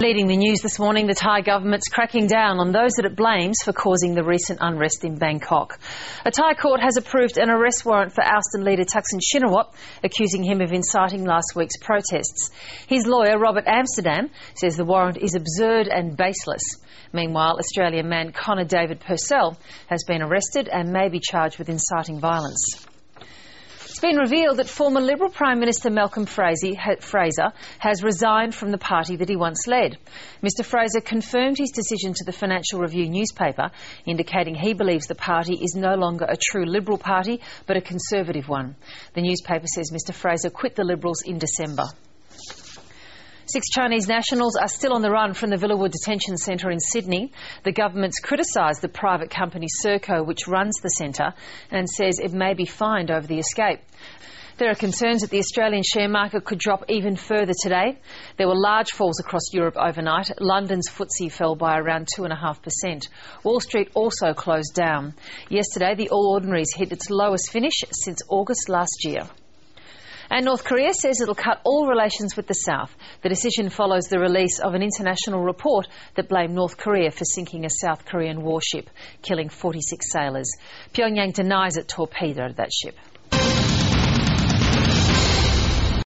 Leading the news this morning, the Thai government's cracking down on those that it blames for causing the recent unrest in Bangkok. A Thai court has approved an arrest warrant for ousted leader Thaksin Shinawatra, accusing him of inciting last week's protests. His lawyer, Robert Amsterdam, says the warrant is absurd and baseless. Meanwhile, Australian man Connor David Purcell has been arrested and may be charged with inciting violence. It's been revealed that former Liberal Prime Minister Malcolm Fraser has resigned from the party that he once led. Mr Fraser confirmed his decision to the Financial Review newspaper, indicating he believes the party is no longer a true Liberal party but a Conservative one. The newspaper says Mr Fraser quit the Liberals in December. 6 Chinese nationals are still on the run from the Villawood Detention Centre in Sydney. The government's criticised the private company Serco, which runs the centre, and says it may be fined over the escape. There are concerns that the Australian share market could drop even further today. There were large falls across Europe overnight. London's FTSE fell by around 2.5%. Wall Street also closed down. Yesterday, the All Ordinaries hit its lowest finish since August last year. And North Korea says it'll cut all relations with the South. The decision follows the release of an international report that blamed North Korea for sinking a South Korean warship, killing 46 sailors. Pyongyang denies it torpedoed that ship.